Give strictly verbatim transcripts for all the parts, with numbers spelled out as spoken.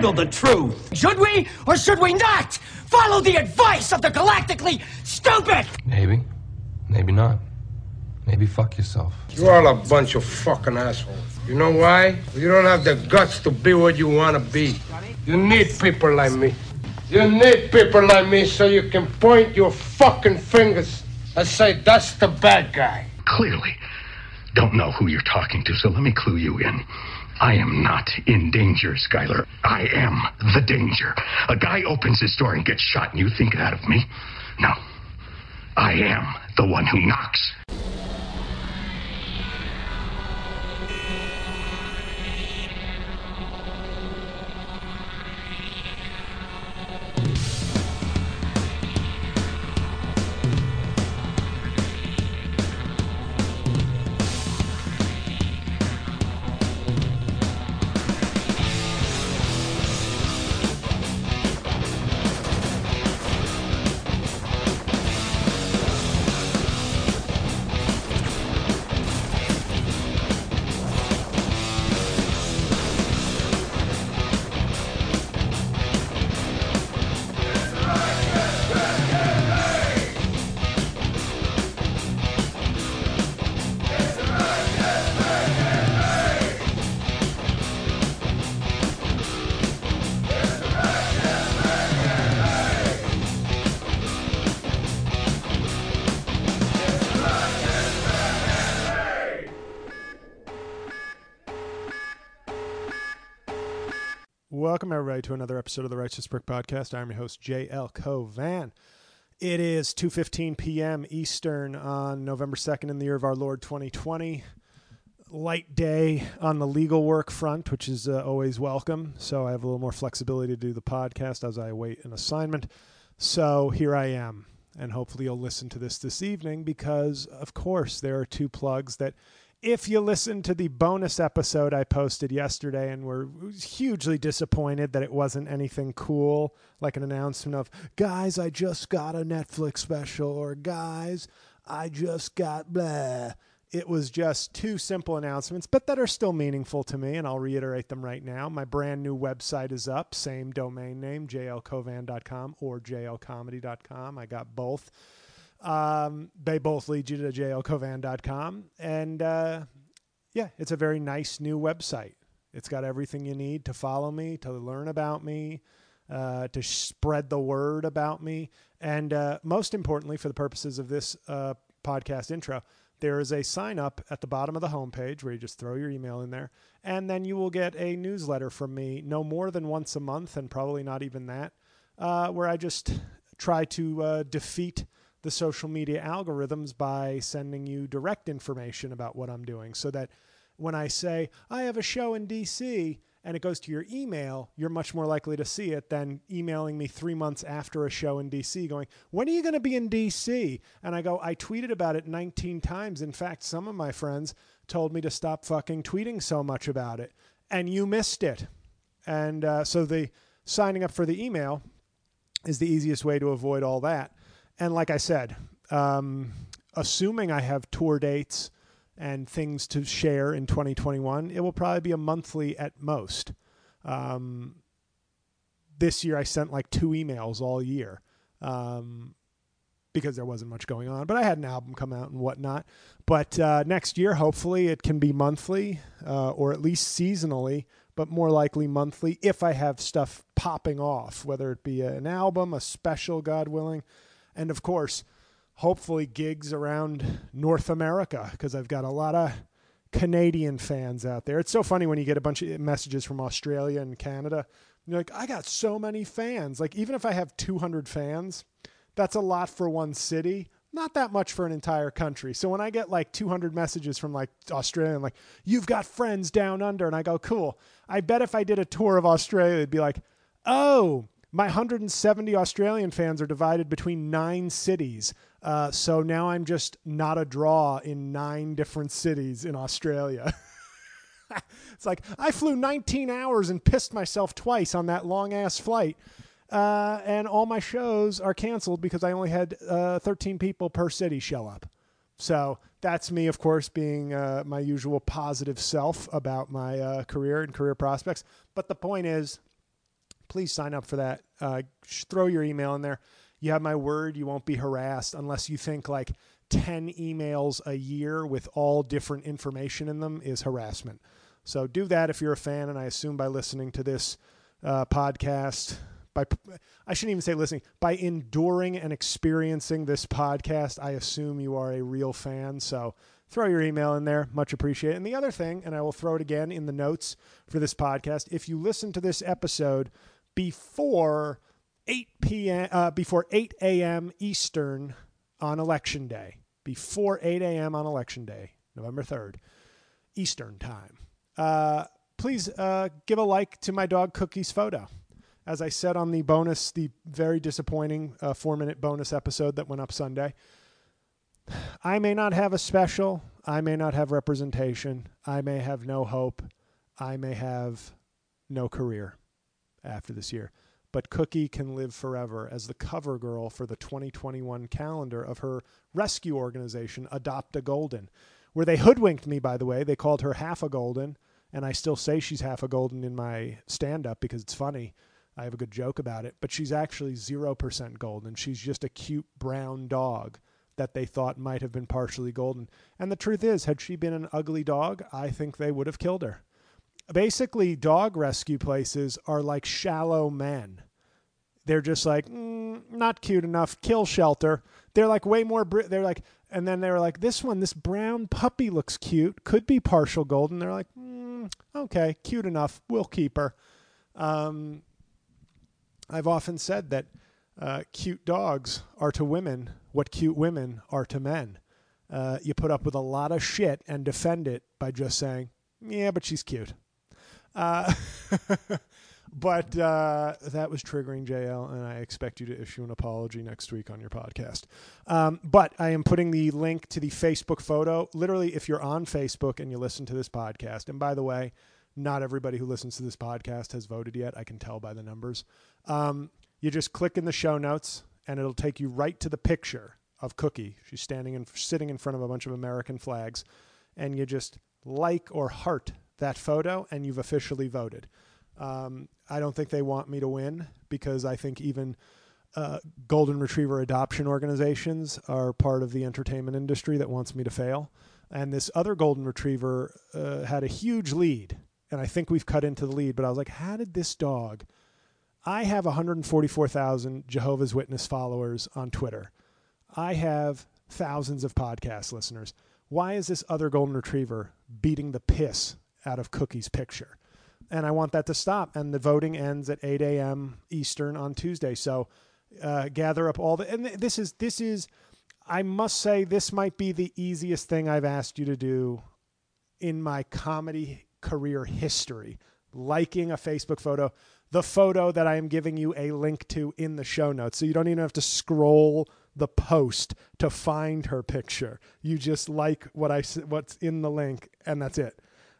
handle the truth. Should we or should we not follow the advice of the galactically stupid? Maybe. Maybe not. Maybe fuck yourself. You're all a bunch of fucking assholes. You know why? You don't have the guts to be what you want to be. You need people like me. You need people like me so you can point your fucking fingers and say, that's the bad guy. Clearly don't know who you're talking to, so let me clue you in. I am not in danger, Skyler. I am the danger. A guy opens his door and gets shot, and you think that of me? No. I am the one who knocks. Welcome, everybody, to another episode of the Righteous Brick Podcast. I'm your host, J L Covan. It is two fifteen p.m. Eastern on November second in the year of our Lord twenty twenty. Light day on the legal work front, which is uh, always welcome. So I have a little more flexibility to do the podcast as I await an assignment. So here I am, and hopefully you'll listen to this this evening because, of course, there are two plugs that if you listen to the bonus episode I posted yesterday and were hugely disappointed that it wasn't anything cool, like an announcement of, guys, I just got a Netflix special, or guys, I just got blah. It was just two simple announcements, but that are still meaningful to me, and I'll reiterate them right now. My brand new website is up, same domain name, j l covan dot com or j l comedy dot com. I got both. Um, they both lead you to j l covan dot com. And, uh, yeah, it's a very nice new website. It's got everything you need to follow me, to learn about me, uh, to spread the word about me. And, uh, most importantly, for the purposes of this, uh, podcast intro, there is a sign up at the bottom of the homepage where you just throw your email in there, and then you will get a newsletter from me no more than once a month, and probably not even that, uh, where I just try to, uh, defeat the social media algorithms by sending you direct information about what I'm doing, so that when I say I have a show in D C and it goes to your email, you're much more likely to see it than emailing me three months after a show in D C going, when are you going to be in D C? And I go, I tweeted about it nineteen times. In fact, some of my friends told me to stop fucking tweeting so much about it, and you missed it. And uh, so the signing up for the email is the easiest way to avoid all that. And like I said, um, assuming I have tour dates and things to share in twenty twenty-one, it will probably be a monthly at most. Um, this year I sent like two emails all year um, because there wasn't much going on. But I had an album come out and whatnot. But uh, next year, hopefully it can be monthly uh, or at least seasonally, but more likely monthly if I have stuff popping off, whether it be an album, a special, God willing. And, of course, hopefully gigs around North America, because I've got a lot of Canadian fans out there. It's so funny when you get a bunch of messages from Australia and Canada. You're like, I got so many fans. Like, even if I have two hundred fans, that's a lot for one city. Not that much for an entire country. So when I get like two hundred messages from like Australia, and like, you've got friends down under, and I go, cool. I bet if I did a tour of Australia, it'd be like, oh, my one hundred seventy Australian fans are divided between nine cities. Uh, so now I'm just not a draw in nine different cities in Australia. It's like, I flew nineteen hours and pissed myself twice on that long-ass flight. Uh, and all my shows are canceled because I only had uh, thirteen people per city show up. So that's me, of course, being uh, my usual positive self about my uh, career and career prospects. But the point is, please sign up for that. Uh, throw your email in there. You have my word. You won't be harassed unless you think like ten emails a year with all different information in them is harassment. So do that if you're a fan. And I assume by listening to this uh, podcast, by I shouldn't even say listening, by enduring and experiencing this podcast, I assume you are a real fan. So throw your email in there. Much appreciated. And the other thing, and I will throw it again in the notes for this podcast, if you listen to this episode before eight p.m., uh, before eight a.m. Eastern on Election Day, before eight a.m. on Election Day, November third, Eastern time, uh, please uh, give a like to my dog Cookie's photo. As I said on the bonus, the very disappointing uh, four-minute bonus episode that went up Sunday, I may not have a special. I may not have representation. I may have no hope. I may have no career after this year. But Cookie can live forever as the cover girl for the twenty twenty-one calendar of her rescue organization, Adopt a Golden, where they hoodwinked me, by the way. They called her half a golden, and I still say she's half a golden in my stand-up because it's funny. I have a good joke about it. But she's actually zero percent golden. She's just a cute brown dog that they thought might have been partially golden. And the truth is, had she been an ugly dog, I think they would have killed her. Basically, dog rescue places are like shallow men. They're just like, mm, not cute enough, kill shelter. They're like way more, br- they're like, and then they're like, this one, this brown puppy looks cute, could be partial golden. They're like, mm, okay, cute enough, we'll keep her. Um, I've often said that uh, cute dogs are to women what cute women are to men. Uh, you put up with a lot of shit and defend it by just saying, yeah, but she's cute. Uh, but uh, that was triggering, J L, and I expect you to issue an apology next week on your podcast. Um, but I am putting the link to the Facebook photo. Literally, if you're on Facebook and you listen to this podcast, and by the way, not everybody who listens to this podcast has voted yet. I can tell by the numbers. Um, you just click in the show notes, and it'll take you right to the picture of Cookie. She's standing and sitting in front of a bunch of American flags, and you just like or heart that photo, and you've officially voted. Um, I don't think they want me to win because I think even uh, golden retriever adoption organizations are part of the entertainment industry that wants me to fail. And this other golden retriever uh, had a huge lead, and I think we've cut into the lead, but I was like, how did this dog... I have one hundred forty-four thousand Jehovah's Witness followers on Twitter. I have thousands of podcast listeners. Why is this other golden retriever beating the piss out of Cookie's picture? And I want that to stop. And the voting ends at eight a.m. Eastern on Tuesday. So uh, gather up all the... And this is, this is, I must say, this might be the easiest thing I've asked you to do in my comedy career history. Liking a Facebook photo, the photo that I am giving you a link to in the show notes. So you don't even have to scroll the post to find her picture. You just like what I what's in the link, and that's it.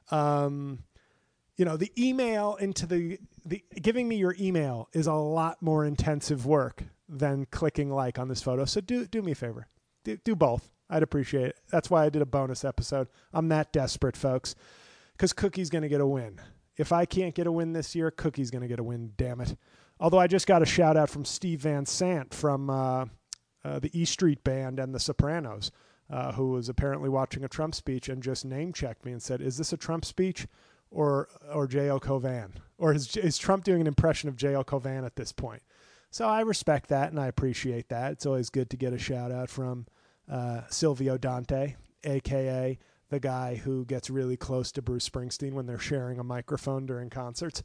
Um, you know, the email into the, the giving me your email is a lot more intensive work than clicking like on this photo. So do do me a favor. Do, do both. I'd appreciate it. That's why I did a bonus episode. I'm that desperate, folks, because Cookie's going to get a win. If I can't get a win this year, Cookie's going to get a win, damn it. Although I just got a shout out from Steve Van Sant from uh, uh, the E Street Band and The Sopranos, uh, who was apparently watching a Trump speech and just name-checked me and said, is this a Trump speech or or J L. Covan? Or is, is Trump doing an impression of J L. Covan at this point? So I respect that and I appreciate that. It's always good to get a shout out from uh, Silvio Dante, a k a the guy who gets really close to Bruce Springsteen when they're sharing a microphone during concerts.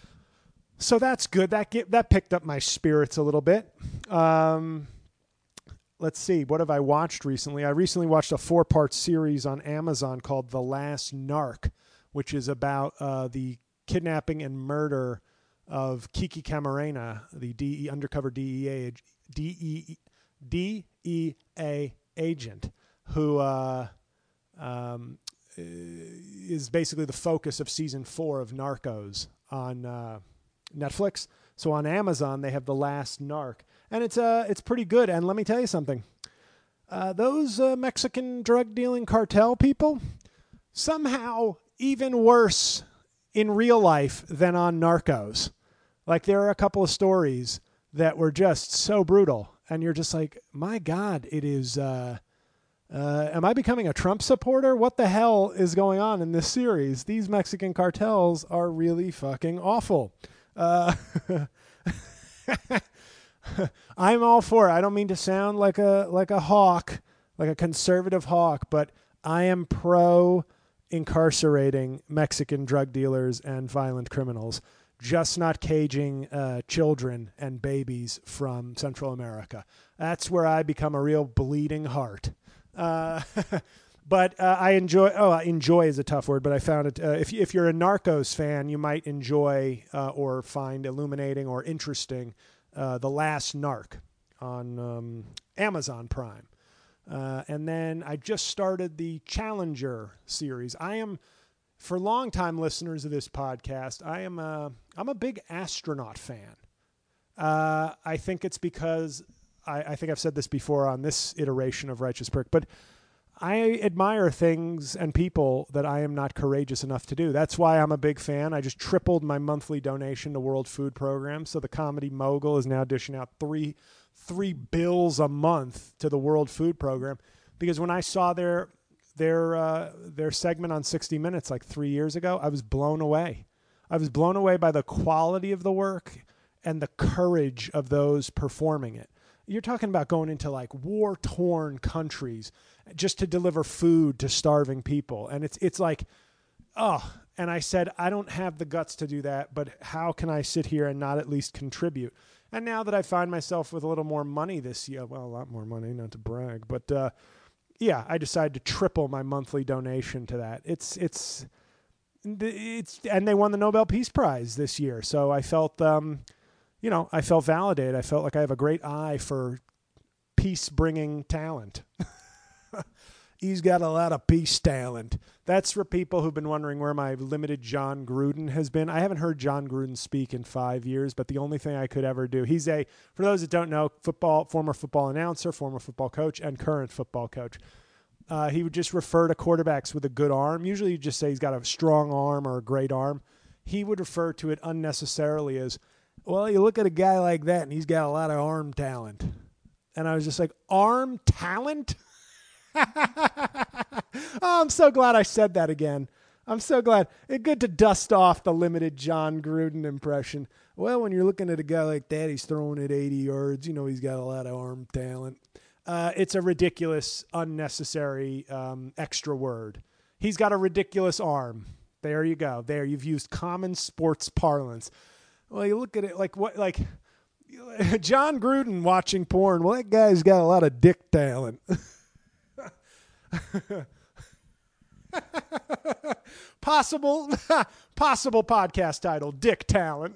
So that's good. That get, that picked up my spirits a little bit. Um, let's see. What have I watched recently? I recently watched a four-part series on Amazon called The Last Narc, which is about uh, the kidnapping and murder of Kiki Camarena, the D E undercover D E A D E D E A agent, who uh, um, is basically the focus of season four of Narcos on uh, Netflix. So on Amazon, they have The Last Narc, and it's uh, it's pretty good. And let me tell you something: uh, those uh, Mexican drug dealing cartel people, somehow even worse in real life than on Narcos. Like there are a couple of stories that were just so brutal, and you're just like, my God, it is. Uh, uh, am I becoming a Trump supporter? What the hell is going on in this series? These Mexican cartels are really fucking awful. Uh, I'm all for it. I don't mean to sound like a like a hawk, like a conservative hawk, but I am pro incarcerating Mexican drug dealers and violent criminals, just not caging uh, children and babies from Central America. That's where I become a real bleeding heart. Uh, but uh, I enjoy, oh, enjoy is a tough word, but I found it, uh, if, if you're a Narcos fan, you might enjoy uh, or find illuminating or interesting uh, The Last Narc on um, Amazon Prime. Uh, and then I just started the Challenger series. I am, for long-time listeners of this podcast, I am a, I'm a big astronaut fan. Uh, I think it's because, I, I think I've said this before on this iteration of Righteous Prick, but I admire things and people that I am not courageous enough to do. That's why I'm a big fan. I just tripled my monthly donation to World Food Program, so the Comedy Mogul is now dishing out three three bills a month to the World Food Program, because when I saw their their uh, their segment on sixty minutes like three years ago, I was blown away. I was blown away by the quality of the work and the courage of those performing it. You're talking about going into like war-torn countries just to deliver food to starving people. And it's it's like, oh, and I said, I don't have the guts to do that, but how can I sit here and not at least contribute? And now that I find myself with a little more money this year, well, a lot more money, not to brag, but uh, yeah, I decided to triple my monthly donation to that. It's, it's, it's, and they won the Nobel Peace Prize this year. So I felt, um, you know, I felt validated. I felt like I have a great eye for peace-bringing talent. He's got a lot of peace talent. That's for people who've been wondering where my limited John Gruden has been. I haven't heard John Gruden speak in five years, but the only thing I could ever do, he's a, for those that don't know, football, former football announcer, former football coach, and current football coach. Uh, he would just refer to quarterbacks with a good arm. Usually you just say he's got a strong arm or a great arm. He would refer to it unnecessarily as, well, you look at a guy like that and he's got a lot of arm talent. And I was just like, arm talent? Oh, I'm so glad I said that again. I'm so glad. It's good to dust off the limited John Gruden impression. Well, when you're looking at a guy like that, he's throwing it eighty yards. You know, he's got a lot of arm talent. Uh, it's a ridiculous, unnecessary, um, extra word. He's got a ridiculous arm. There you go. There, you've used common sports parlance. Well, you look at it like what, like John Gruden watching porn. Well, that guy's got a lot of dick talent. possible possible podcast title, Dick Talent.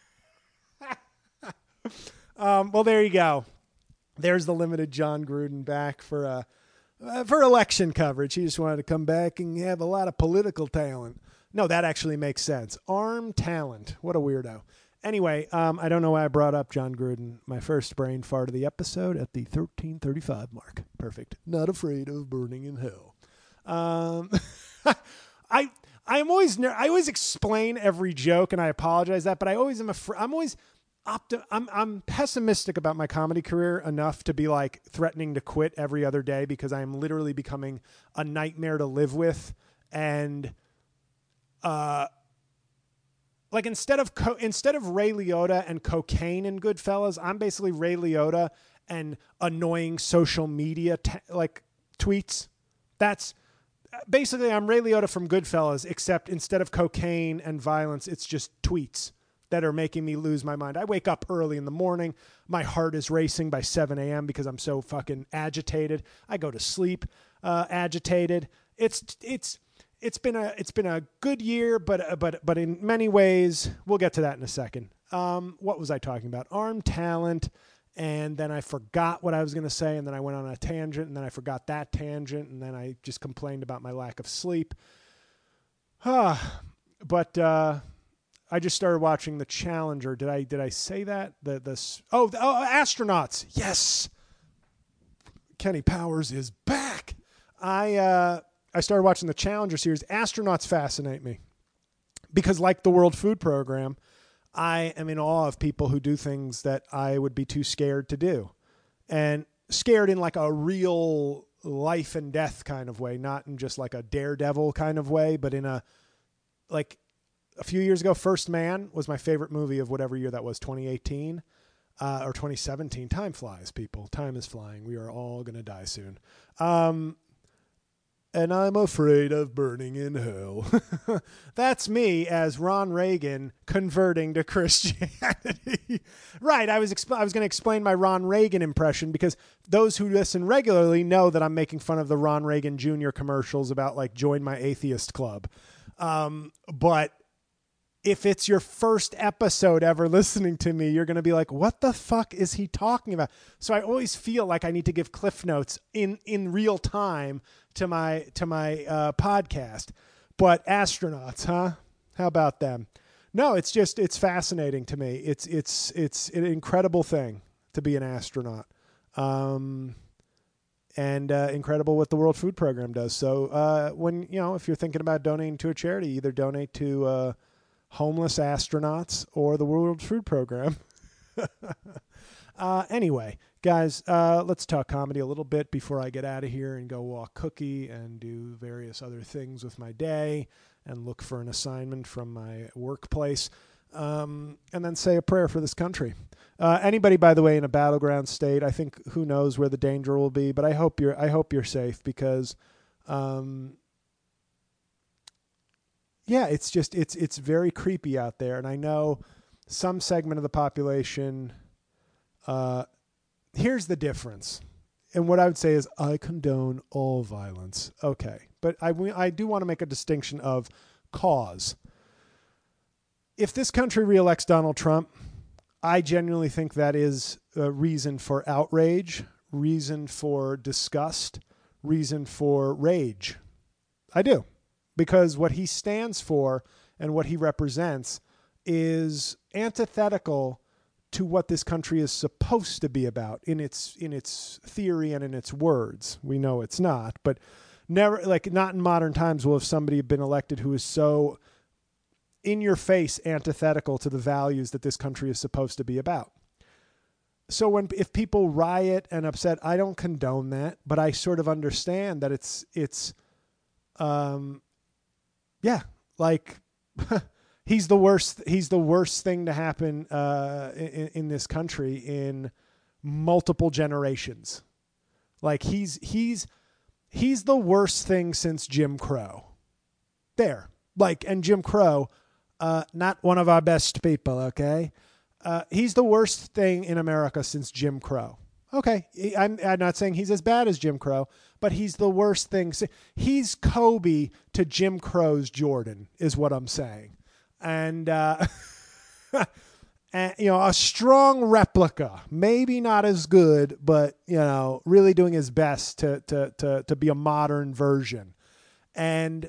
um, well, there you go. There's the limited John Gruden back for uh, uh, for election coverage. He just wanted to come back and have a lot of political talent. No, that actually makes sense. Arm talent. What a weirdo. Anyway, um, I don't know why I brought up John Gruden. My first brain fart of the episode at the thirteen thirty-five mark. Perfect. Not afraid of burning in hell. Um, I I'm always ner- I always explain every joke, and I apologize that, but I always am afraid. I'm always opti- I'm I'm pessimistic about my comedy career enough to be like threatening to quit every other day because I am literally becoming a nightmare to live with, and uh. Like instead of co- instead of Ray Liotta and cocaine in Goodfellas, I'm basically Ray Liotta and annoying social media t- like tweets. That's basically I'm Ray Liotta from Goodfellas, except instead of cocaine and violence, it's just tweets that are making me lose my mind. I wake up early in the morning. My heart is racing by seven a.m. because I'm so fucking agitated. I go to sleep uh, agitated. It's it's. It's been a it's been a good year, but but but in many ways, we'll get to that in a second. Um, what was I talking about? Arm talent, and then I forgot what I was going to say, and then I went on a tangent, and then I forgot that tangent, and then I just complained about my lack of sleep. Ah, but uh, I just started watching The Challenger. Did I did I say that? The this oh the, oh astronauts. Yes, Kenny Powers is back. I. Uh, I started watching the Challenger series. Astronauts fascinate me because, like the World Food Program, I am in awe of people who do things that I would be too scared to do. And scared in like a real life and death kind of way, not in just like a daredevil kind of way, but in a, like a few years ago, First Man was my favorite movie of whatever year that was, twenty eighteen uh, or twenty seventeen. Time flies, people. Time is flying. We are all going to die soon. Um, and I'm afraid of burning in hell. That's me as Ron Reagan converting to Christianity. Right. I was exp- I was going to explain my Ron Reagan impression because those who listen regularly know that I'm making fun of the Ron Reagan Junior commercials about like join my atheist club. Um, but if it's your first episode ever listening to me, you're going to be like, what the fuck is he talking about? So I always feel like I need to give cliff notes in, in real time to my, to my, uh, podcast, but astronauts, huh? How about them? No, it's just, it's fascinating to me. It's, it's, it's an incredible thing to be an astronaut. Um, and, uh, incredible what the World Food Program does. So, uh, when, you know, if you're thinking about donating to a charity, either donate to, uh, homeless astronauts or the World Food Program. uh, anyway, guys, uh, let's talk comedy a little bit before I get out of here and go walk Cookie and do various other things with my day and look for an assignment from my workplace, um, and then say a prayer for this country. Uh, anybody, by the way, in a battleground state, I think who knows where the danger will be, but I hope you're, I hope you're safe because, um, yeah, it's just, it's, it's very creepy out there. And I know some segment of the population, uh, here's the difference. And what I would say is I condone all violence. Okay. But I, I do want to make a distinction of cause. If this country reelects Donald Trump, I genuinely think that is a reason for outrage, reason for disgust, reason for rage. I do. Because what he stands for and what he represents is antithetical to what this country is supposed to be about in its in its theory and in its words. We know it's not, but never, like not in modern times will have somebody been elected who is so in your face antithetical to the values that this country is supposed to be about. So when if people riot and upset, I don't condone that, but I sort of understand that it's it's um yeah, like he's the worst. He's the worst thing to happen uh, in, in this country in multiple generations. Like he's he's he's the worst thing since Jim Crow. There, like, and Jim Crow, uh, not one of our best people. Okay, uh, he's the worst thing in America since Jim Crow. Okay, I'm, I'm not saying he's as bad as Jim Crow, but he's the worst thing. He's Kobe to Jim Crow's Jordan is what I'm saying. And, uh, and, you know, a strong replica, maybe not as good, but, you know, really doing his best to, to, to, to be a modern version. And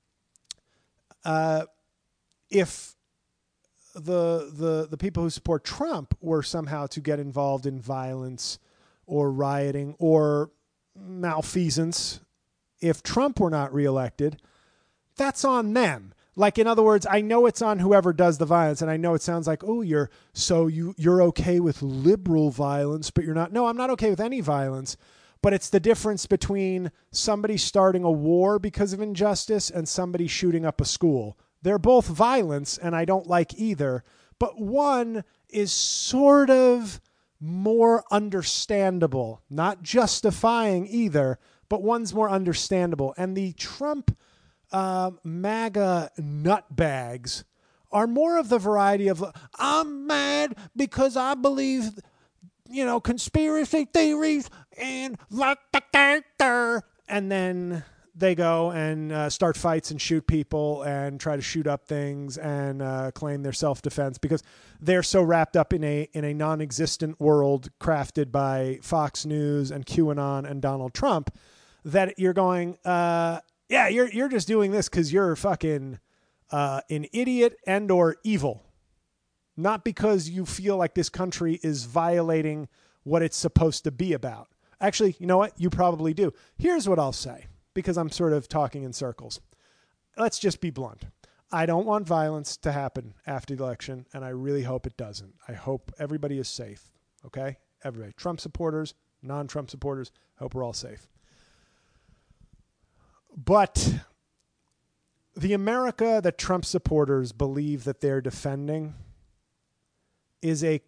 uh, if the, the, the people who support Trump were somehow to get involved in violence or rioting or malfeasance, if Trump were not reelected, that's on them. Like, in other words, I know it's on whoever does the violence, and I know it sounds like, oh, you're so you you're okay with liberal violence, but you're not. No, I'm not okay with any violence. But it's the difference between somebody starting a war because of injustice and somebody shooting up a school. They're both violence, and I don't like either. But one is sort of more understandable, not justifying either, but one's more understandable. And the Trump uh, MAGA nutbags are more of the variety of, I'm mad because I believe, you know, conspiracy theories and like the character. And then they go and uh, start fights and shoot people and try to shoot up things and uh, claim their self-defense because they're so wrapped up in a in a non-existent world crafted by Fox News and QAnon and Donald Trump that you're going, uh, yeah, you're you're just doing this because you're fucking uh, an idiot and or evil, not because you feel like this country is violating what it's supposed to be about. Actually, you know what? You probably do. Here's what I'll say, because I'm sort of talking in circles. Let's just be blunt. I don't want violence to happen after the election, and I really hope it doesn't. I hope everybody is safe, okay? Everybody. Trump supporters, non-Trump supporters, hope we're all safe. But the America that Trump supporters believe that they're defending is a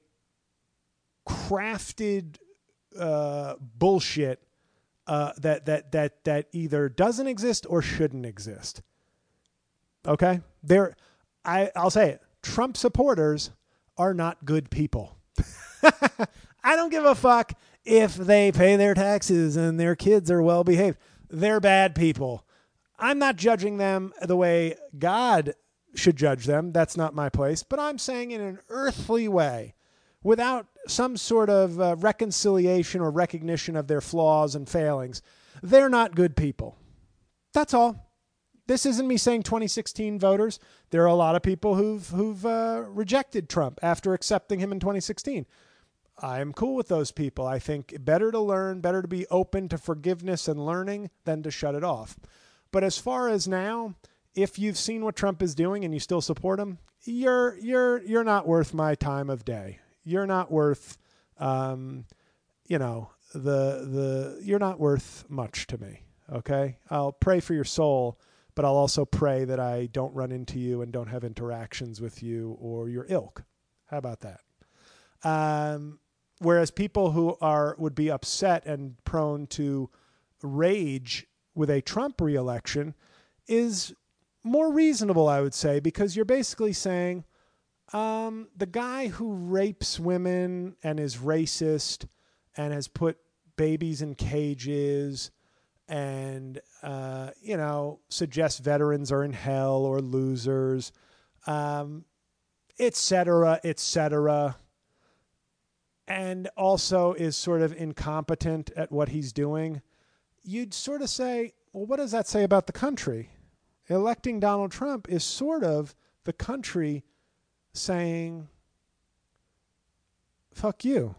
crafted uh, bullshit uh, that, that, that, that either doesn't exist or shouldn't exist. Okay? They're, I, I'll say it. Trump supporters are not good people. I don't give a fuck if they pay their taxes and their kids are well behaved. They're bad people. I'm not judging them the way God should judge them. That's not my place. But I'm saying in an earthly way, without some sort of uh, reconciliation or recognition of their flaws and failings, they're not good people. That's all. This isn't me saying twenty sixteen voters. There are a lot of people who've who've uh, rejected Trump after accepting him in twenty sixteen. I'm cool with those people. I think better to learn, better to be open to forgiveness and learning than to shut it off. But as far as now, if you've seen what Trump is doing and you still support him, you're you're you're not worth my time of day. You're not worth, um, you know, the the you're not worth much to me. Okay, I'll pray for your soul, but I'll also pray that I don't run into you and don't have interactions with you or your ilk. How about that? Um, whereas people who are would be upset and prone to rage with a Trump reelection is more reasonable, I would say, because you're basically saying um, the guy who rapes women and is racist and has put babies in cages and, uh, you know, suggests veterans are in hell or losers, um, et cetera, et cetera, and also is sort of incompetent at what he's doing, you'd sort of say, well, what does that say about the country? Electing Donald Trump is sort of the country saying, fuck you.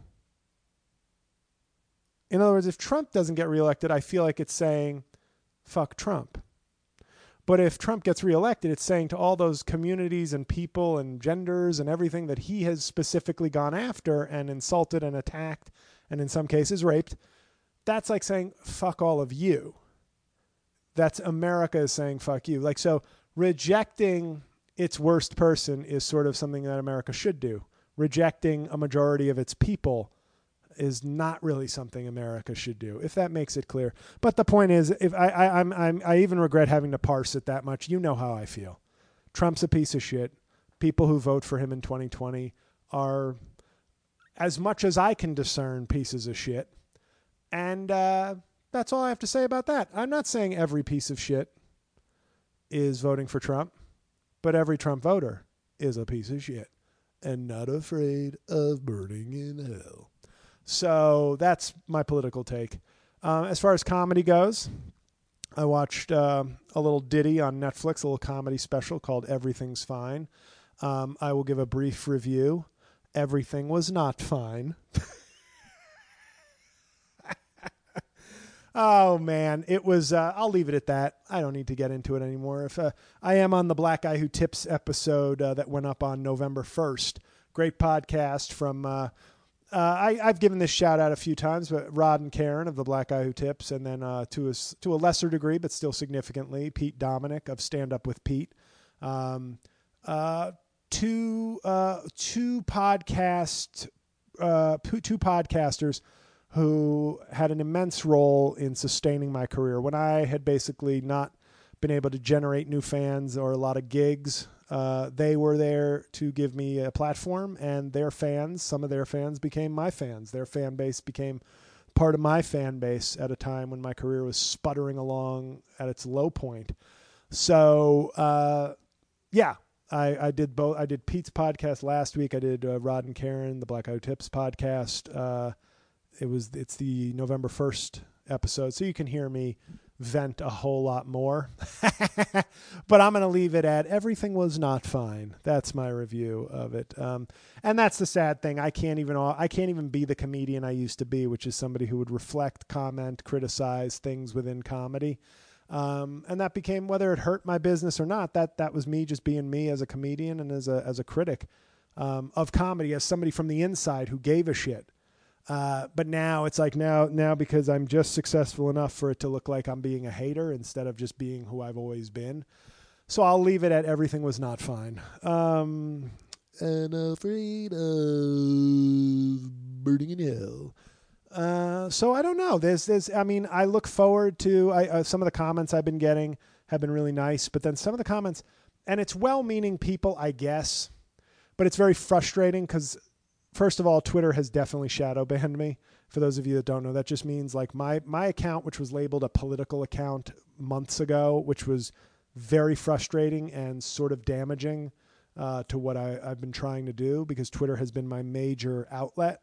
In other words, if Trump doesn't get reelected, I feel like it's saying, fuck Trump. But if Trump gets reelected, it's saying to all those communities and people and genders and everything that he has specifically gone after and insulted and attacked and in some cases raped, that's like saying, fuck all of you. That's America is saying, fuck you. Like, so rejecting its worst person is sort of something that America should do. Rejecting a majority of its people is not really something America should do, if that makes it clear. But the point is, if I, I, I'm, I'm, I even regret having to parse it that much. You know how I feel. Trump's a piece of shit. People who vote for him in twenty twenty are, as much as I can discern, pieces of shit. And uh, that's all I have to say about that. I'm not saying every piece of shit is voting for Trump, but every Trump voter is a piece of shit and not afraid of burning in hell. So that's my political take. Um, as far as comedy goes, I watched uh, a little ditty on Netflix, a little comedy special called Everything's Fine. Um, I will give a brief review. Everything was not fine. Oh, man, it was, uh, I'll leave it at that. I don't need to get into it anymore. If uh, I am on the Black Guy Who Tips episode uh, that went up on November first. Great podcast from, uh, uh, I, I've given this shout out a few times, but Rod and Karen of the Black Guy Who Tips, and then uh, to, a, to a lesser degree, but still significantly, Pete Dominic of Stand Up with Pete. Um, uh, two, uh, two podcast, uh, two podcasters who had an immense role in sustaining my career. When I had basically not been able to generate new fans or a lot of gigs, uh, they were there to give me a platform, and their fans, some of their fans became my fans. Their fan base became part of my fan base at a time when my career was sputtering along at its low point. So, uh, yeah, I, I did both. I did Pete's podcast last week. I did uh, Rod and Karen, the Black Guy Who Tips podcast. Uh, It was, it's the November first episode, so you can hear me vent a whole lot more, but I'm going to leave it at everything was not fine. That's my review of it. Um, and that's the sad thing. I can't even, I can't even be the comedian I used to be, which is somebody who would reflect, comment, criticize things within comedy. Um, and that became, whether it hurt my business or not, that that was me just being me as a comedian and as a as a critic um, of comedy, as somebody from the inside who gave a shit. Uh, but now it's like now now because I'm just successful enough for it to look like I'm being a hater instead of just being who I've always been. So I'll leave it at everything was not fine. Um, and afraid of burning in hell. Uh, so I don't know. There's, there's, I mean, I look forward to, I, uh, some of the comments I've been getting have been really nice, but then some of the comments, and it's well-meaning people, I guess, but it's very frustrating because, first of all, Twitter has definitely shadow banned me. For those of you that don't know, that just means like my, my account, which was labeled a political account months ago, which was very frustrating and sort of damaging, uh, to what I, I've been trying to do, because Twitter has been my major outlet.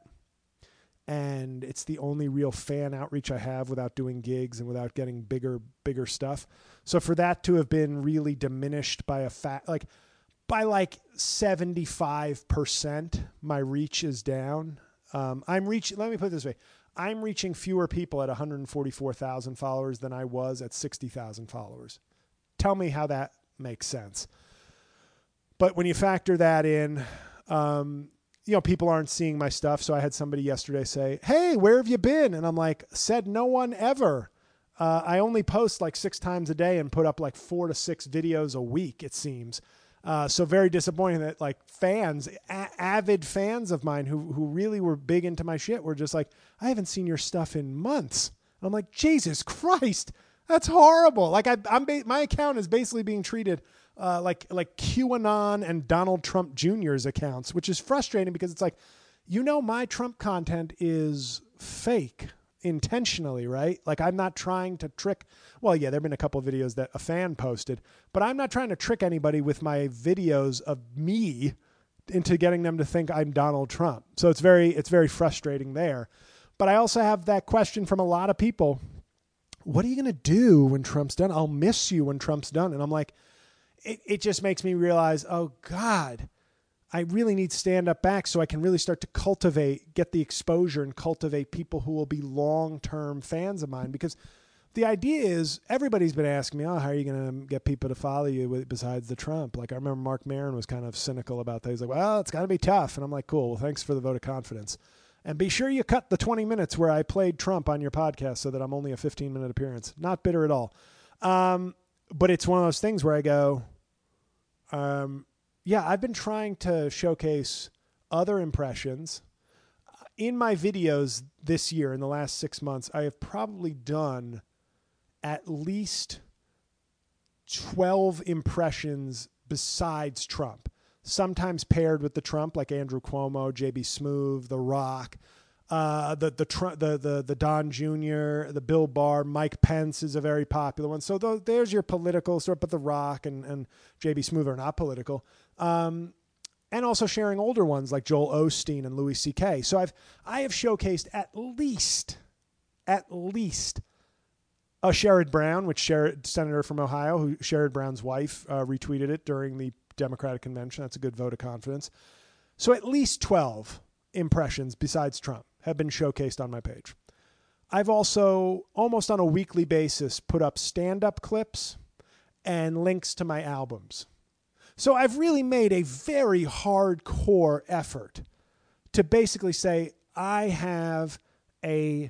And it's the only real fan outreach I have without doing gigs and without getting bigger, bigger stuff. So for that to have been really diminished by a fact, like by like seventy-five percent, my reach is down. Um, I'm reaching, let me put it this way. I'm reaching fewer people at one hundred forty-four thousand followers than I was at sixty thousand followers. Tell me how that makes sense. But when you factor that in, um, you know, people aren't seeing my stuff. So I had somebody yesterday say, hey, where have you been? And I'm like, said no one ever. Uh, I only post like six times a day and put up like four to six videos a week, it seems. Uh, so very disappointing that like fans, a- avid fans of mine who who really were big into my shit were just like, I haven't seen your stuff in months. And I'm like, Jesus Christ, that's horrible. Like I, I'm ba- my account is basically being treated Uh, like like QAnon and Donald Trump Junior's accounts, which is frustrating because it's like, you know, my Trump content is fake intentionally, right? Like I'm not trying to trick. Well, yeah, there have been a couple of videos that a fan posted, but I'm not trying to trick anybody with my videos of me into getting them to think I'm Donald Trump. So it's very it's very frustrating there. But I also have that question from a lot of people. What are you going to do when Trump's done? I'll miss you when Trump's done. And I'm like, It it just makes me realize, oh God, I really need stand-up back so I can really start to cultivate, get the exposure and cultivate people who will be long-term fans of mine. Because the idea is, everybody's been asking me, oh, how are you going to get people to follow you with, besides the Trump? Like I remember Mark Maron was kind of cynical about that. He's like, well, it's got to be tough. And I'm like, cool, well, thanks for the vote of confidence. And be sure you cut the twenty minutes where I played Trump on your podcast so that I'm only a fifteen-minute appearance. Not bitter at all. Um, but it's one of those things where I go, Um, yeah, I've been trying to showcase other impressions. In my videos this year, in the last six months, I have probably done at least twelve impressions besides Trump. Sometimes paired with the Trump, like Andrew Cuomo, J B Smoove, The Rock, uh, the the, the the the Don Junior, the Bill Barr, Mike Pence is a very popular one. So th- there's your political sort, but The Rock and, and J B Smoove are not political. Um, and also sharing older ones like Joel Osteen and Louis C K. So I've I have showcased at least at least a Sherrod Brown, which Sherrod, senator from Ohio, who Sherrod Brown's wife uh, retweeted it during the Democratic convention. That's a good vote of confidence. So at least twelve impressions besides Trump have been showcased on my page. I've also, almost on a weekly basis, put up stand-up clips and links to my albums. So I've really made a very hardcore effort to basically say, I have a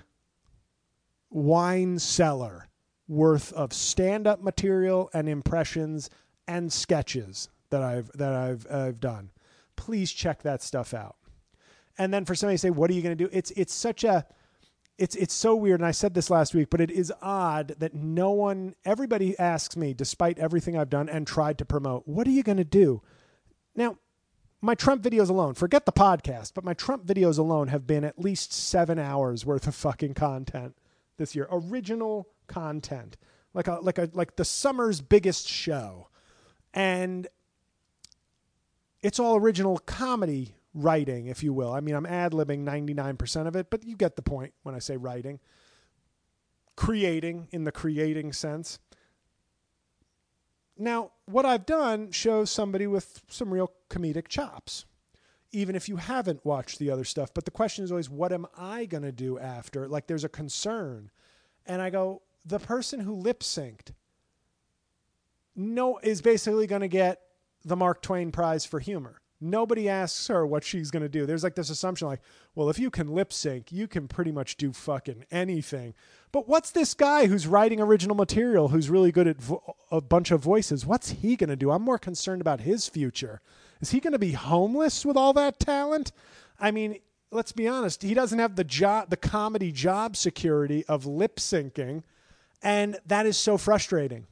wine cellar worth of stand-up material and impressions and sketches that I've that I've I've done. Please check that stuff out. And then for somebody to say, what are you going to do? It's it's such a, it's it's so weird. And I said this last week, but it is odd that no one, everybody asks me, despite everything I've done and tried to promote, what are you going to do? Now, my Trump videos alone, forget the podcast, but my Trump videos alone have been at least seven hours worth of fucking content this year. Original content. Like a like a like the summer's biggest show. And it's all original comedy writing, if you will. I mean, I'm ad-libbing ninety-nine percent of it, but you get the point when I say writing. Creating, in the creating sense. Now, what I've done shows somebody with some real comedic chops, even if you haven't watched the other stuff. But the question is always, what am I going to do after? Like, there's a concern. And I go, the person who lip-synced no is basically going to get the Mark Twain Prize for humor. Nobody asks her what she's going to do. There's like this assumption like, well, if you can lip sync, you can pretty much do fucking anything. But what's this guy who's writing original material, who's really good at vo- a bunch of voices? What's he going to do? I'm more concerned about his future. Is he going to be homeless with all that talent? I mean, let's be honest. He doesn't have the job, the comedy job security of lip syncing. And that is so frustrating.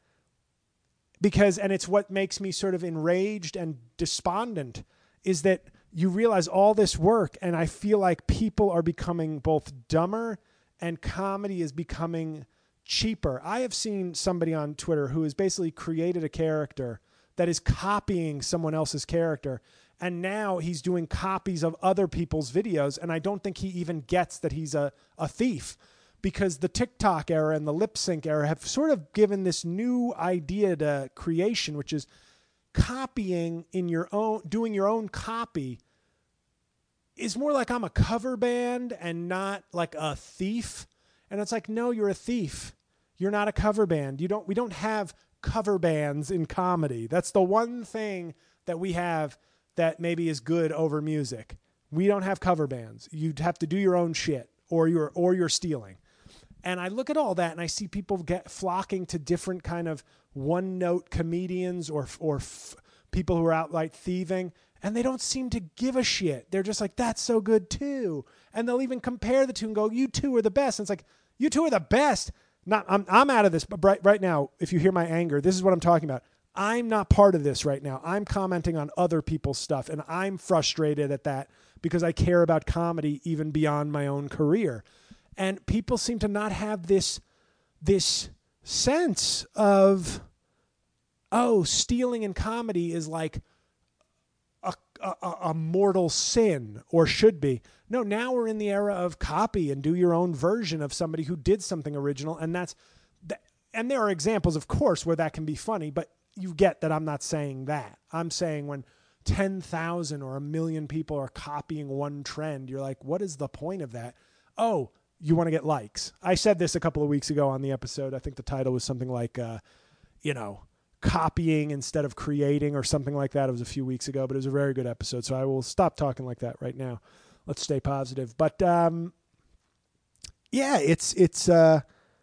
Because, and it's what makes me sort of enraged and despondent, is that you realize all this work, and I feel like people are becoming both dumber and comedy is becoming cheaper. I have seen somebody on Twitter who has basically created a character that is copying someone else's character, and now he's doing copies of other people's videos, and I don't think he even gets that he's a, a thief. Because the TikTok era and the lip sync era have sort of given this new idea to creation, which is copying in your own, doing your own copy is more like I'm a cover band and not like a thief. And it's like, no, you're a thief. You're not a cover band. You don't, we don't have cover bands in comedy. That's the one thing that we have that maybe is good over music. We don't have cover bands. You'd have to do your own shit or you're, or you're stealing. And I look at all that and I see people get flocking to different kind of one-note comedians or or f- people who are outright thieving, and they don't seem to give a shit. They're just like, that's so good too. And they'll even compare the two and go, you two are the best. And it's like, you two are the best. Not, I'm, I'm out of this, but right, right now, if you hear my anger, this is what I'm talking about. I'm not part of this right now. I'm commenting on other people's stuff, and I'm frustrated at that because I care about comedy even beyond my own career. And people seem to not have this, this sense of, oh, stealing in comedy is like a, a, a mortal sin, or should be. No, now we're in the era of copy and do your own version of somebody who did something original. And that's, and there are examples, of course, where that can be funny, but you get that I'm not saying that. I'm saying when ten thousand or a million people are copying one trend, you're like, what is the point of that? Oh, you want to get likes. I said this a couple of weeks ago on the episode. I think the title was something like, uh, you know, copying instead of creating or something like that. It was a few weeks ago, but it was a very good episode. So I will stop talking like that right now. Let's stay positive. But, um, yeah, it's, it's, uh,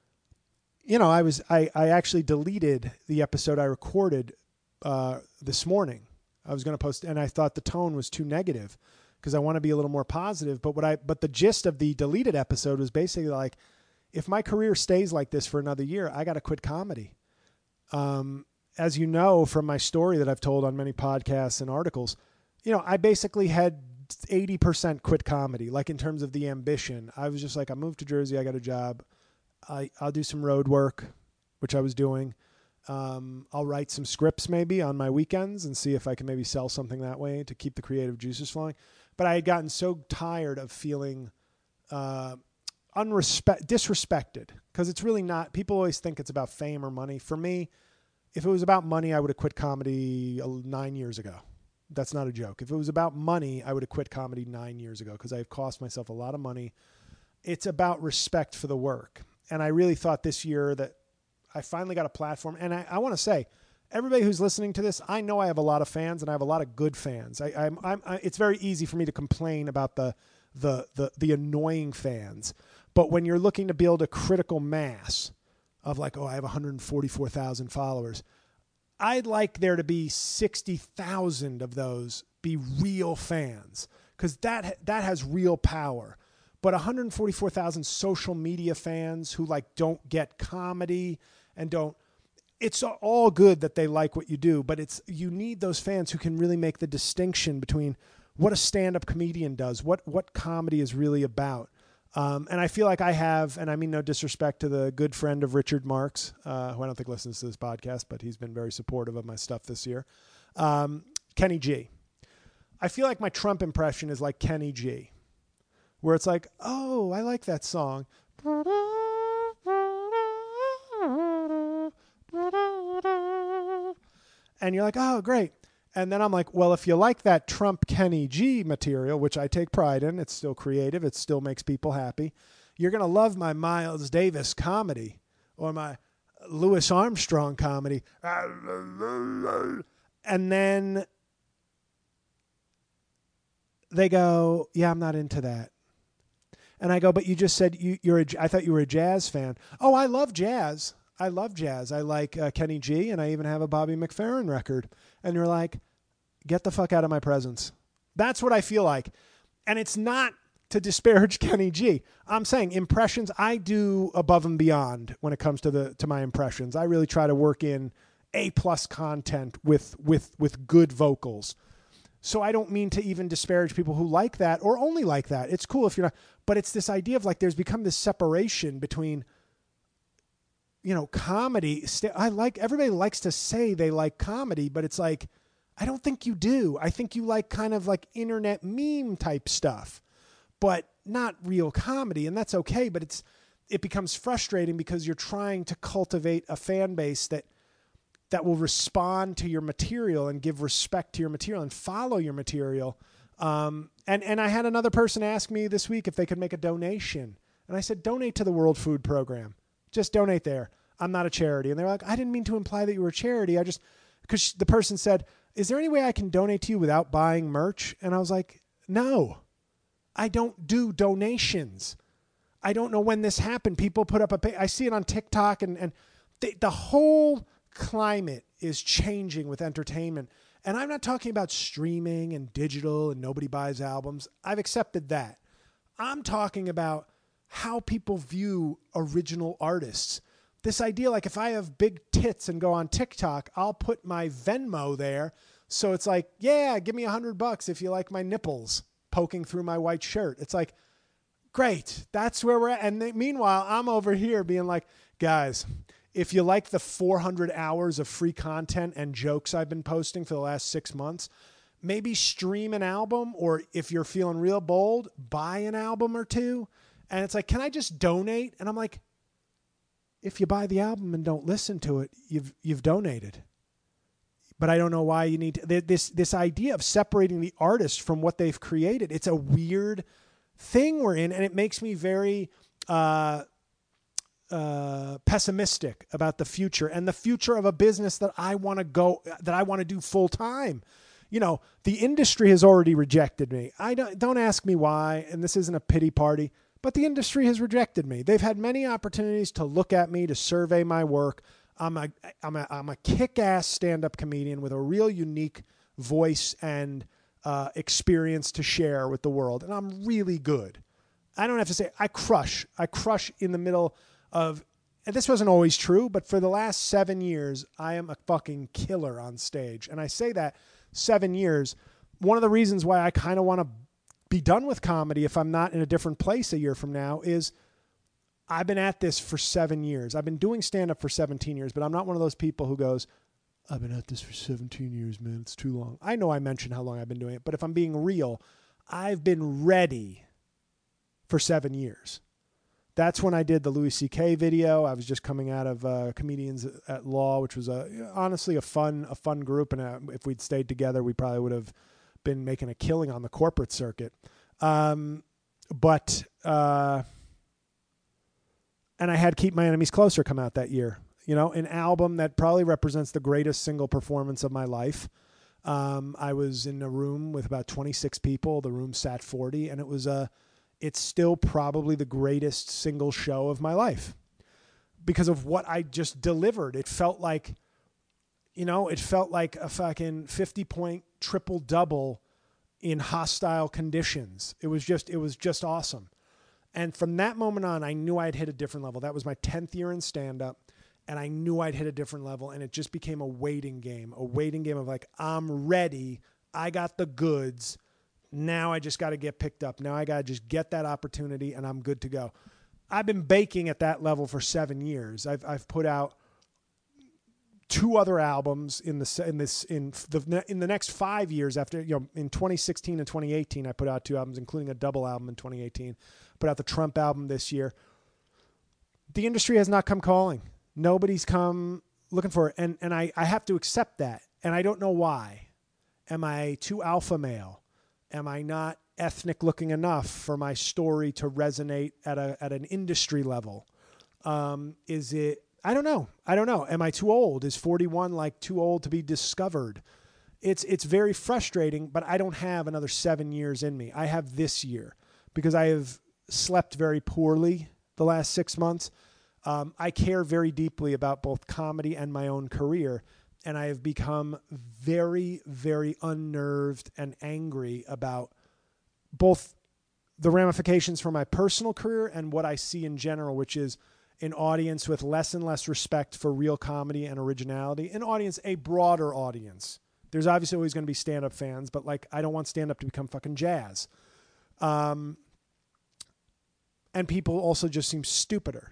you know, I was, I, I actually deleted the episode I recorded, uh, this morning. I was going to post, and I thought the tone was too negative, because I want to be a little more positive. But what I, but the gist of the deleted episode was basically like, if my career stays like this for another year, I got to quit comedy. Um, as you know, from my story that I've told on many podcasts and articles, you know, I basically had eighty percent quit comedy. Like in terms of the ambition, I was just like, I moved to Jersey. I got a job. I I'll do some road work, which I was doing. Um, I'll write some scripts maybe on my weekends and see if I can maybe sell something that way to keep the creative juices flowing. But I had gotten so tired of feeling uh, unrespect, disrespected, because it's really not. People always think it's about fame or money. For me, if it was about money, I would have quit comedy nine years ago. That's not a joke. If it was about money, I would have quit comedy nine years ago because I've cost myself a lot of money. It's about respect for the work. And I really thought this year that I finally got a platform. And I, I want to say, everybody who's listening to this, I know I have a lot of fans, and I have a lot of good fans. I, I'm, I'm, I, it's very easy for me to complain about the, the, the, the annoying fans. But when you're looking to build a critical mass of like, oh, I have one hundred forty-four thousand followers, I'd like there to be sixty thousand of those be real fans, because that, that has real power. But one hundred forty-four thousand social media fans who like don't get comedy and don't, it's all good that they like what you do, but it's, you need those fans who can really make the distinction between what a stand-up comedian does, what, what comedy is really about. Um, and I feel like I have, and I mean no disrespect to the good friend of Richard Marx, uh, who I don't think listens to this podcast, but he's been very supportive of my stuff this year. Um, Kenny G. I feel like my Trump impression is like Kenny G, where it's like, oh, I like that song. And you're like, oh, great. And then I'm like, well, if you like that Trump Kenny G material, which I take pride in, it's still creative, it still makes people happy, you're going to love my Miles Davis comedy, or my Louis Armstrong comedy. And then they go, yeah, I'm not into that. And I go, but you just said you, you're a, I thought you were a jazz fan. Oh, I love jazz. I love jazz. I like uh, Kenny G, and I even have a Bobby McFerrin record. And you're like, get the fuck out of my presence. That's what I feel like. And it's not to disparage Kenny G. I'm saying impressions, I do above and beyond when it comes to the to my impressions. I really try to work in A-plus content with with with good vocals. So I don't mean to even disparage people who like that or only like that. It's cool if you're not, but it's this idea of like there's become this separation between, you know, comedy. I like, everybody likes to say they like comedy, but it's like, I don't think you do. I think you like kind of like internet meme type stuff, but not real comedy. And that's okay. But it's, it becomes frustrating because you're trying to cultivate a fan base that, that will respond to your material and give respect to your material and follow your material. Um, and, and I had another person ask me this week if they could make a donation. And I said, donate to the World Food Program. Just donate there. I'm not a charity. And they're like, I didn't mean to imply that you were a charity. I just, because the person said, is there any way I can donate to you without buying merch? And I was like, no, I don't do donations. I don't know when this happened. People put up a pay. I see it on TikTok, and, and the, the whole climate is changing with entertainment. And I'm not talking about streaming and digital and nobody buys albums. I've accepted that. I'm talking about how people view original artists. This idea, like if I have big tits and go on TikTok, I'll put my Venmo there. So it's like, yeah, give me a hundred bucks if you like my nipples poking through my white shirt. It's like, great. That's where we're at. And they, meanwhile, I'm over here being like, guys, if you like the four hundred hours of free content and jokes I've been posting for the last six months, maybe stream an album, or if you're feeling real bold, buy an album or two. And it's like, can I just donate? And I'm like, if you buy the album and don't listen to it, you've you've donated. But I don't know why you need to, this this idea of separating the artist from what they've created. It's a weird thing we're in, and it makes me very uh, uh, pessimistic about the future and the future of a business that I want to go that I want to do full time. You know, the industry has already rejected me. I don't don't ask me why, and this isn't a pity party. But the industry has rejected me. They've had many opportunities to look at me, to survey my work. I'm a, I'm a, I'm a kick-ass stand-up comedian with a real unique voice and uh, experience to share with the world. And I'm really good. I don't have to say, I crush. I crush in the middle of, and this wasn't always true, but for the last seven years, I am a fucking killer on stage. And I say that seven years. One of the reasons why I kind of want to be done with comedy if I'm not in a different place a year from now is I've been at this for seven years. I've been doing stand-up for seventeen years, but I'm not one of those people who goes, I've been at this for seventeen years, man. It's too long. I know I mentioned how long I've been doing it, but if I'm being real, I've been ready for seven years. That's when I did the Louis C K video. I was just coming out of uh, Comedians at Law, which was a, honestly a fun, a fun group. And uh, if we'd stayed together, we probably would have been making a killing on the corporate circuit. Um, but, uh, and I had Keep My Enemies Closer come out that year, you know, an album that probably represents the greatest single performance of my life. Um, I was in a room with about twenty-six people. The room sat forty, and it was a, it's still probably the greatest single show of my life because of what I just delivered. It felt like, you know, it felt like a fucking fifty point triple double in hostile conditions. It was just, it was just awesome. And from that moment on, I knew I'd hit a different level. That was my tenth year in stand-up, and I knew I'd hit a different level. And it just became a waiting game, a waiting game of like, I'm ready. I got the goods. Now I just got to get picked up. Now I got to just get that opportunity, and I'm good to go. I've been baking at that level for seven years. I've I've put out two other albums in the in this in the in the next five years after, you know, in twenty sixteen and twenty eighteen I put out two albums, including a double album in twenty eighteen. Put out the Trump album this year. The industry has not come calling. Nobody's come looking for it, and and I I have to accept that, and I don't know why. Am I too alpha male? Am I not ethnic looking enough for my story to resonate at a at an industry level? Um, is it I don't know. I don't know. Am I too old? Is forty-one like too old to be discovered? It's it's very frustrating, but I don't have another seven years in me. I have this year because I have slept very poorly the last six months. Um, I care very deeply about both comedy and my own career, and I have become very, very unnerved and angry about both the ramifications for my personal career and what I see in general, which is an audience with less and less respect for real comedy and originality, an audience, a broader audience. There's obviously always going to be stand-up fans, but like I don't want stand-up to become fucking jazz. Um, and people also just seem stupider.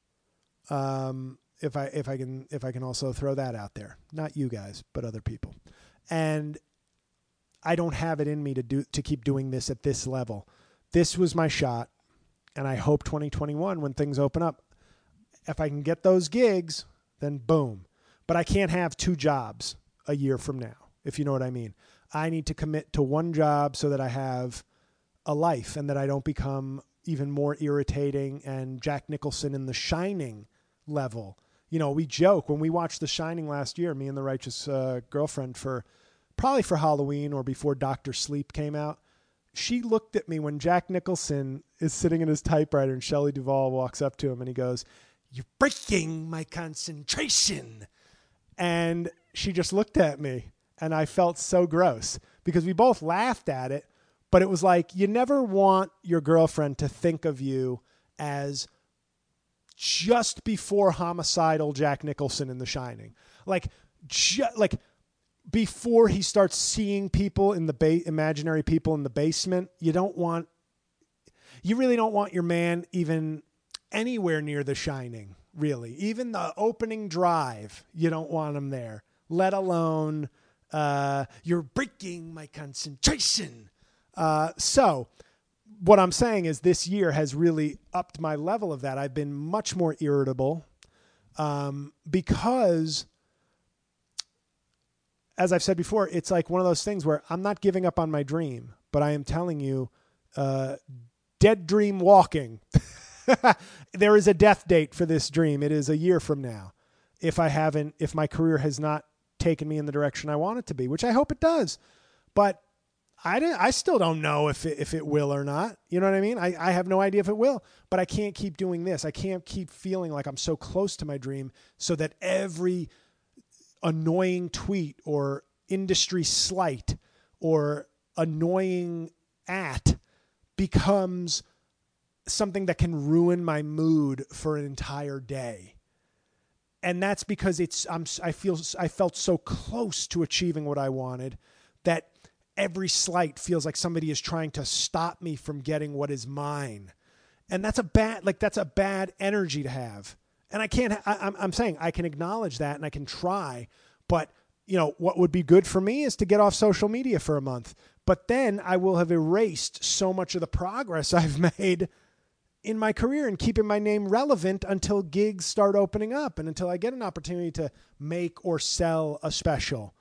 Um, if I if I can if I can also throw that out there, not you guys, but other people, and I don't have it in me to do to keep doing this at this level. This was my shot, and I hope twenty twenty-one, when things open up, if I can get those gigs, then boom. But I can't have two jobs a year from now, if you know what I mean. I need to commit to one job so that I have a life and that I don't become even more irritating and Jack Nicholson in The Shining level. You know, we joke when we watched The Shining last year, me and the Righteous uh, Girlfriend, for probably for Halloween or before Doctor Sleep came out. She looked at me when Jack Nicholson is sitting in his typewriter and Shelley Duvall walks up to him and he goes, "You're breaking my concentration." And she just looked at me and I felt so gross because we both laughed at it, but it was like, you never want your girlfriend to think of you as just before homicidal Jack Nicholson in The Shining. Like, ju- like before he starts seeing people in the ba- imaginary people in the basement, you don't want, you really don't want your man even anywhere near The Shining, really. Even the opening drive, you don't want him there, let alone, uh, you're breaking my concentration. Uh, so what I'm saying is this year has really upped my level of that. I've been much more irritable um, because, as I've said before, it's like one of those things where I'm not giving up on my dream, but I am telling you, uh, dead dream walking. There is a death date for this dream. It is a year from now. If I haven't, if my career has not taken me in the direction I want it to be, which I hope it does, but I didn't, I still don't know if it, if it will or not. You know what I mean? I, I have no idea if it will, but I can't keep doing this. I can't keep feeling like I'm so close to my dream so that every annoying tweet or industry slight or annoying at becomes something that can ruin my mood for an entire day. And that's because it's, I'm, I feel, I felt so close to achieving what I wanted that every slight feels like somebody is trying to stop me from getting what is mine. And that's a bad, like that's a bad energy to have. And I can't, I, I'm, I'm saying I can acknowledge that and I can try, but you know, what would be good for me is to get off social media for a month, but then I will have erased so much of the progress I've made in my career and keeping my name relevant until gigs start opening up and until I get an opportunity to make or sell a special.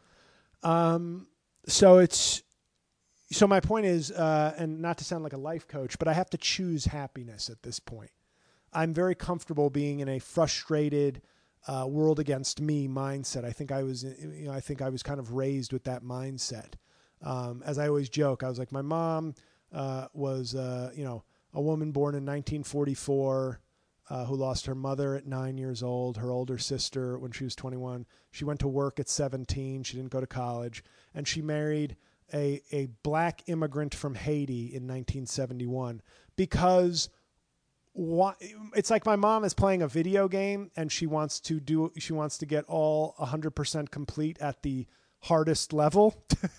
Um, so it's, So my point is, uh, and not to sound like a life coach, but I have to choose happiness at this point. I'm very comfortable being in a frustrated uh, world against me mindset. I think I was, you know, I think I was kind of raised with that mindset. Um, as I always joke, I was like, my mom uh, was, uh, you know, a woman born in nineteen forty-four uh, who lost her mother at nine years old, her older sister when she was twenty-one. She went to work at seventeen. She didn't go to college, and she married a a black immigrant from Haiti in nineteen seventy-one because why, it's like my mom is playing a video game and she wants to do she wants to get all one hundred percent complete at the hardest level.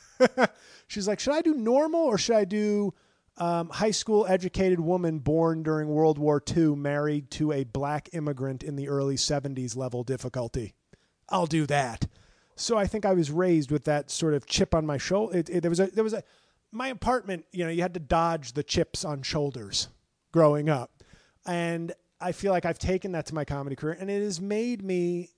She's like, should I do normal or should I do um, high school educated woman born during World War Two married to a black immigrant in the early seventies level difficulty? I'll do that. So I think I was raised with that sort of chip on my shoulder. It, it, there was a, there was a, my apartment, you know, you had to dodge the chips on shoulders growing up. And I feel like I've taken that to my comedy career and it has made me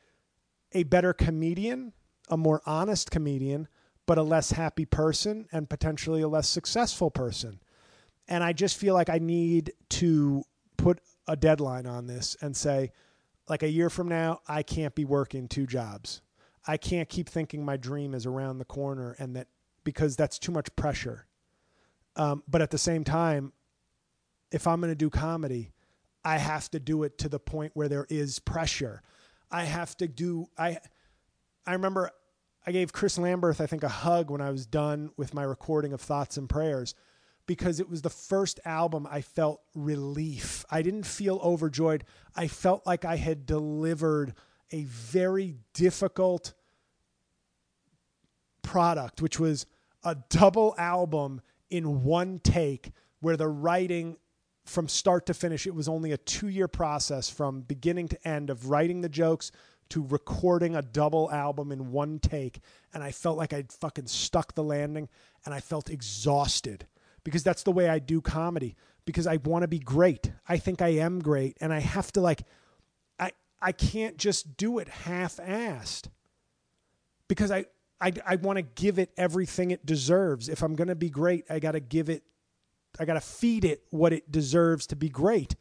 a better comedian, a more honest comedian, but a less happy person and potentially a less successful person. And I just feel like I need to put a deadline on this and say, like a year from now, I can't be working two jobs. I can't keep thinking my dream is around the corner and that because that's too much pressure. Um, but at the same time, if I'm going to do comedy, I have to do it to the point where there is pressure. I have to do, I, I remember I gave Chris Lamberth, I think, a hug when I was done with my recording of Thoughts and Prayers, because it was the first album I felt relief. I didn't feel overjoyed. I felt like I had delivered a very difficult product, which was a double album in one take, where the writing from start to finish, it was only a two-year process from beginning to end of writing the jokes to recording a double album in one take. And I felt like I'd fucking stuck the landing, and I felt exhausted. Because that's the way I do comedy, because I want to be great. I think I am great. And I have to like, I, I can't just do it half-assed, because I, I, I want to give it everything it deserves. If I'm going to be great, I got to give it, I got to feed it what it deserves to be great.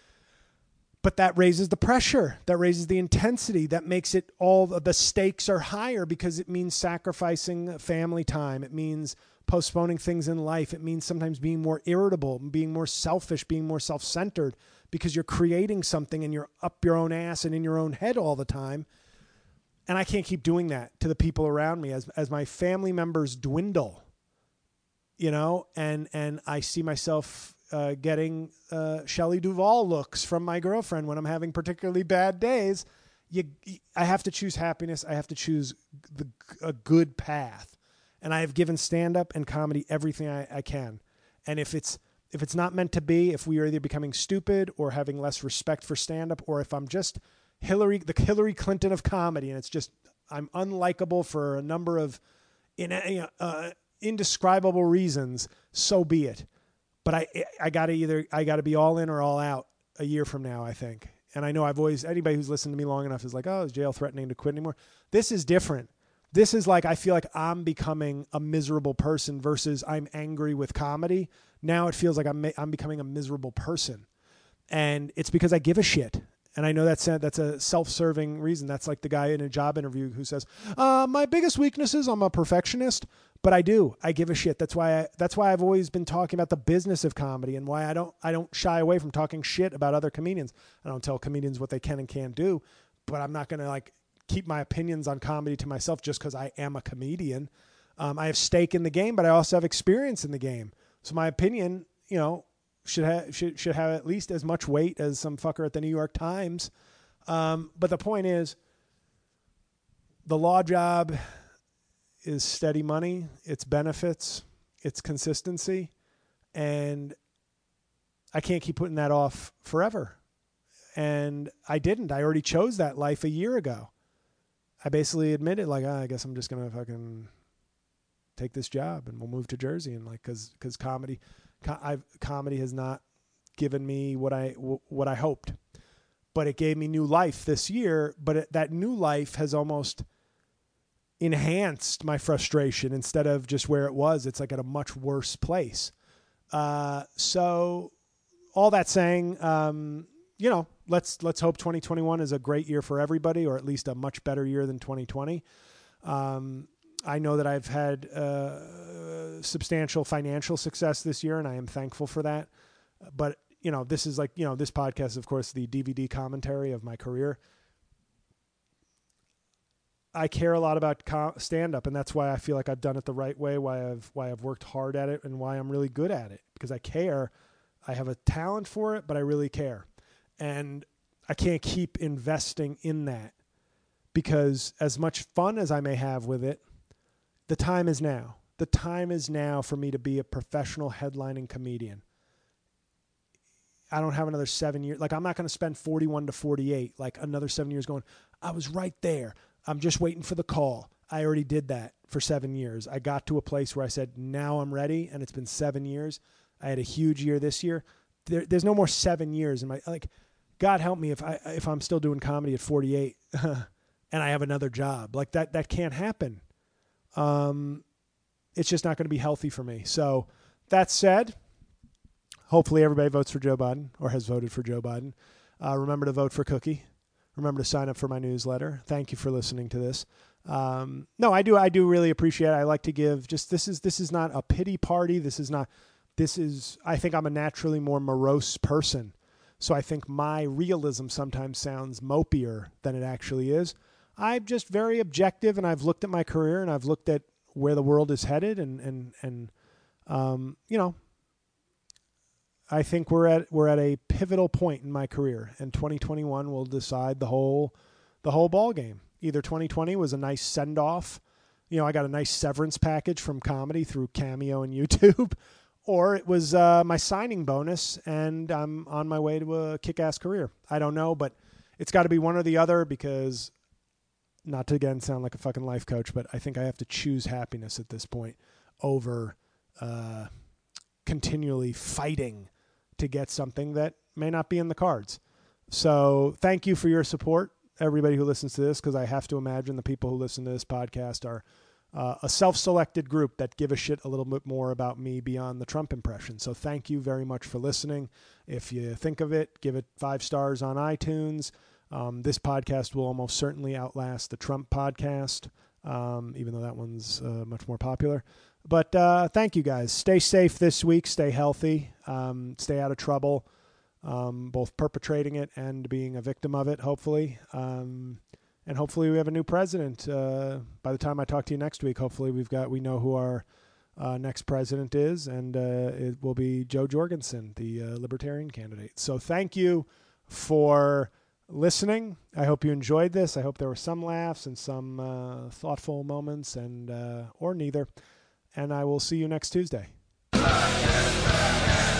But that raises the pressure, that raises the intensity, that makes it all, the stakes are higher, because it means sacrificing family time. It means postponing things in life. It means sometimes being more irritable, being more selfish, being more self-centered, because you're creating something and you're up your own ass and in your own head all the time. And I can't keep doing that to the people around me as, as my family members dwindle, you know, and, and I see myself uh, getting uh, Shelley Duvall looks from my girlfriend when I'm having particularly bad days. You, I have to choose happiness. I have to choose the, a good path. And I have given stand-up and comedy everything I, I can. And if it's if it's not meant to be, if we are either becoming stupid or having less respect for stand-up, or if I'm just Hillary, the Hillary Clinton of comedy, and it's just I'm unlikable for a number of in, uh, indescribable reasons, so be it. But I I gotta either I gotta be all in or all out a year from now, I think. And I know I've always, anybody who's listened to me long enough is like, oh, is J L threatening to quit anymore? This is different. This is like, I feel like I'm becoming a miserable person versus I'm angry with comedy. Now it feels like I'm I'm becoming a miserable person. And it's because I give a shit. And I know that's a, that's a self-serving reason. That's like the guy in a job interview who says, uh, my biggest weakness is I'm a perfectionist, but I do. I give a shit. That's why I, that's why I've always been talking about the business of comedy, and why I don't I don't shy away from talking shit about other comedians. I don't tell comedians what they can and can't do, but I'm not going to like keep my opinions on comedy to myself just because I am a comedian. Um, I have stake in the game, but I also have experience in the game. So my opinion, you know, should have should should have at least as much weight as some fucker at the New York Times. Um, but the point is, the law job is steady money, it's benefits, it's consistency, and I can't keep putting that off forever. And I didn't. I already chose that life a year ago. I basically admitted, like, oh, I guess I'm just gonna fucking take this job and we'll move to Jersey, and like, cause, cause comedy, co- I've, comedy has not given me what I, w- what I hoped, but it gave me new life this year. But it, that new life has almost enhanced my frustration instead of just where it was. It's like at a much worse place. Uh, so all that saying, um, you know, let's, let's hope twenty twenty-one is a great year for everybody, or at least a much better year than twenty twenty. Um, I know that I've had uh, substantial financial success this year, and I am thankful for that. But, you know, this is like, you know, this podcast is, of course, the D V D commentary of my career. I care a lot about co- stand-up, and that's why I feel like I've done it the right way, why I've why I've worked hard at it, and why I'm really good at it, because I care. I have a talent for it, but I really care. And I can't keep investing in that, because as much fun as I may have with it, the time is now. The time is now for me to be a professional headlining comedian. I don't have another seven years. Like, I'm not going to spend forty-one to forty-eight, like another seven years going, I was right there. I'm just waiting for the call. I already did that for seven years. I got to a place where I said, now I'm ready. And it's been seven years. I had a huge year this year. There, there's no more seven years in my, like, God help me if I, if I'm still doing comedy at forty-eight and I have another job like that, that can't happen. Um, it's just not going to be healthy for me. So that said, hopefully everybody votes for Joe Biden or has voted for Joe Biden. Uh, remember to vote for Cookie. remember to sign up for my newsletter. Thank you for listening to this. Um, no, I do. I do really appreciate it. I like to give just, this is, this is not a pity party. This is not, this is, I think I'm a naturally more morose person. So I think my realism sometimes sounds mopier than it actually is. I'm just very objective, and I've looked at my career, and I've looked at where the world is headed, and, and, and, um, you know, I think we're at, we're at a pivotal point in my career, and twenty twenty-one will decide the whole, the whole ball game. Either twenty twenty was a nice send off. You know, I got a nice severance package from comedy through Cameo and YouTube, or it was uh, my signing bonus, and I'm on my way to a kick-ass career. I don't know, but it's got to be one or the other, because, not to again sound like a fucking life coach, but I think I have to choose happiness at this point over uh, continually fighting to get something that may not be in the cards. So thank you for your support, everybody who listens to this, because I have to imagine the people who listen to this podcast are Uh, a self-selected group that give a shit a little bit more about me beyond the Trump impression. So thank you very much for listening. If you think of it, give it five stars on iTunes. Um, this podcast will almost certainly outlast the Trump podcast, um, even though that one's uh, much more popular. But uh, thank you guys. Stay safe this week. Stay healthy. Um, stay out of trouble, um, both perpetrating it and being a victim of it, hopefully. Um, And hopefully we have a new president. Uh, by the time I talk to you next week, hopefully we've got we know who our uh, next president is, and uh, it will be Joe Jorgensen, the uh, Libertarian candidate. So thank you for listening. I hope you enjoyed this. I hope there were some laughs and some uh, thoughtful moments, and uh, or neither. And I will see you next Tuesday.